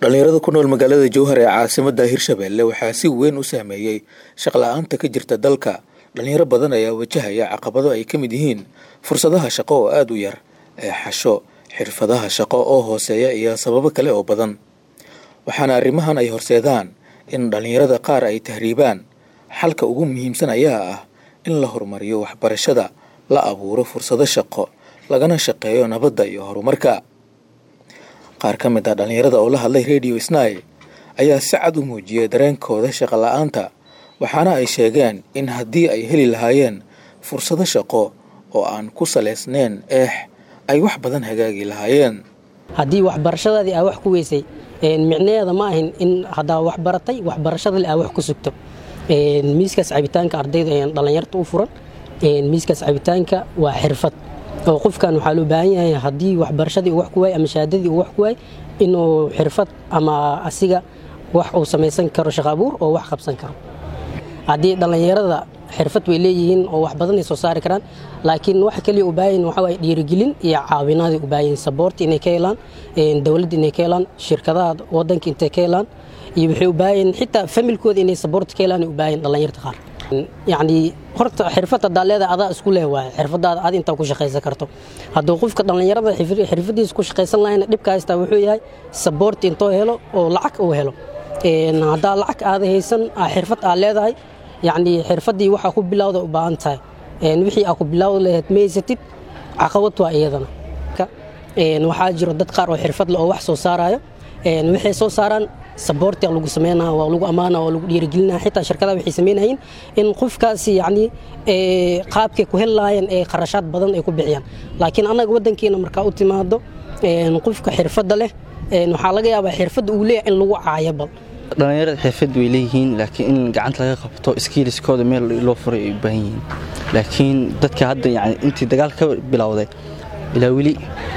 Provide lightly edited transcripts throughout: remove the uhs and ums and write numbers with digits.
dhalinyarada ku nool magaalada Jowhar ee caasimadda Hirshabelle waxaa si weyn u saameeyay shaqo la'aanta ka jirta dalka. Dhalinyaro badan ayaa wajahaya caqabado ay ka mid yihiin fursadaha shaqo oo aad u yar, xasho, xirfadaha shaqo oo hooseeya iyo sababo kale oo badan. Waxaana arrimahan ay horseedaan in dhalinyarada qaar ay tahriibaan. Xalka ugu muhiimsan ayaa ah in la horumariyo waxbarashada, la abuuro fursado shaqo, lagana shaqeeyo nabadda iyo horumarka. Qaar ka mid ah dhalinyarada oo la hadlay Radio Isnay ayaa si cad u muujiyay dareenkooda shaqo la'aanta, waxaana ay sheegeen in haddii ay heli lahaayeen fursado shaqo oo aan ku saleysnayn ay wax badan hagaagi lahaayeen. haddii waxbarashadaadii aa wax ku weysay micnaheeda ma ahin in haddaa wax baratay waxbarashada aa wax ku sugto. miiskaas cabitaanka ardayda ee dhalinyarta u furan, miiskaas cabitaanka waa xirfad oo qofkan waxaa loo baahan yahay haddii waxbarashadii uu wax ku waay ama shahaadadii uu wax ku waay inuu xirfad ama asiga wax uu samaysan karo shaqo abuur oo wax qabsan karo. haddii dhalinyarada xirfad way leeyihiin oo wax badan ay soo saari karaan, laakiin waxa kaliya u baahan waxa way dhiirigelin iyo caawinaad u baahan support inay ka helaan, dawladda inay ka helaan, shirkadaha wadanka intay ka helaan, iyo wixii u baahan xitaa familkooda inay support ka helaan u baahan dhalinyarta qaar. يعني horta xirfadda daleeda adaa isku leeyahay xirfadaada aad inta ku shaqeysan karto. haddii qofka dhalinyarada xirfadiisa ku shaqeysan lahayn dhibka haysta wuxuu yahay support intoo helo oo lacag uu helo. hadaa lacag aad haysan xirfad aad leedahay, يعني xirfadii waxa ku bilowda u baahan tahay wixii aad ku bilowdo lahayd meysatid caqabad waa iyadana. waxaa jiro dad qaar oo xirfad leh oo wax soo saarayo, waxay soo saaraan support lagu sameeyna waa lagu amaana oo lagu dhiirigelina. xitaa shirkadaha waxay sameeyeen in qofkaasi yani qaabkay ku helayaan qarashaad badan ay ku bixiyaan. laakiin anaga wadankeena marka u timaado qofka xirfadda leh waxa laga yaabaa xirfadda uu leeyahay in lagu caayabo. dhalinyarada xirfad way leeyihiin, laakiin in gacanta laga qabto skillskooda meel loo furay ay u baahan yihiin. laakiin dadka hadda yani intii dagaalka bilowday ilaa weli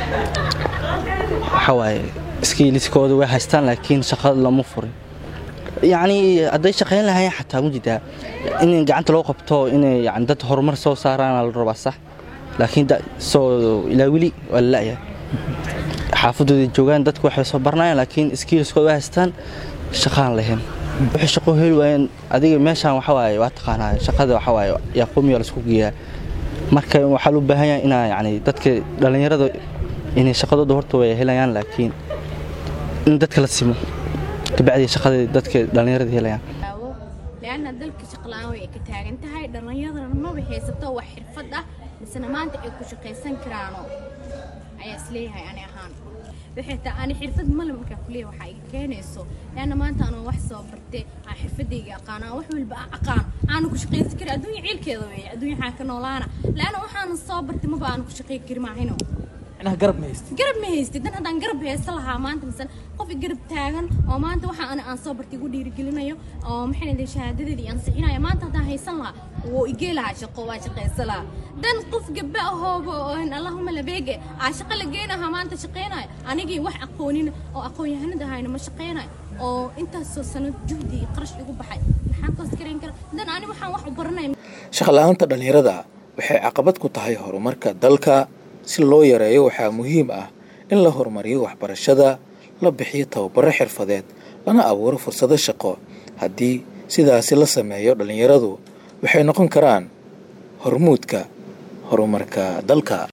waxa waaye skillskooda way haystaan, laakiin shaqada lama furin. يعني haday shaqeyn lahayn xataa mujida in gacanta loo qabto in yani dad horumar soo saaraan la raba sax, laakiin soo ilaa weli wala ya xaafadooda joogan dadku waxay soo barnayaan, laakiin skillskooda way haystaan, shaqaan lahayn. wixii shaqo heli waayeen adiga meeshan waxa waaye waa taqaanaa shaqada waxa waaye yaa qoomiyo la isku geeyaa. marka waxa loo baahan yahay in yani dadka dhalinyarada inay shaqadooda horta way helayaan, laakiin in dadka la simo kabacdi shaqada dadka dhalinyarada helayaan. لأن dalka shaqo la'aan way ka taagan tahay, dhalinyarada ma waxaysato wax xirfad ah misna maanta ay ku shaqeysan karaan ayaa isleeyahay ani ahaan. waxayta ani xirfad malumka kulliye waxa ay keenayso laana maanta aan wax soo bartay aan xirfadayga aqaan wax walba aqaan aan ku shaqeysan karo adduunyo ciilkeeda way adduunyo waxa ka noolaana laana waxaan soo bartay ma baan ku shaqeyn kari maahino. أنا قرب ما هيستي دنا هدان قرب هيسلها maanta misan qof garab taagan oo maanta waxa aan soo bartay ugu dhiirigelinayo oo maxay leedahay shahaadadii aan sixinayo maanta hadaan haysan lahaa oo igeelaha shaqo waa shaqeysala dan qof gabba ahoobo in Allahumma la beege shaqo la geenaha maanta shaqeynayo anigii wax aqoonin oo aqoon-yahanada ahayna ma shaqeynayo oo intaas soo sanad juhdi qarash igu baxay maxaan ka askarin kara dan ani waxaan wax u baranay. shaqo la'aanta dhalinyarada waxay caqabad ku tahay horumarka dalka. si loo yareeyo waxaa muhiim ah in la horumariyo waxbarashada, la bixiyo tababaro xirfadeed, lana abuuro fursado shaqo. haddii sidaasi la sameeyo dhalinyaradu waxay noqon karaan hormuudka horumarka dalka.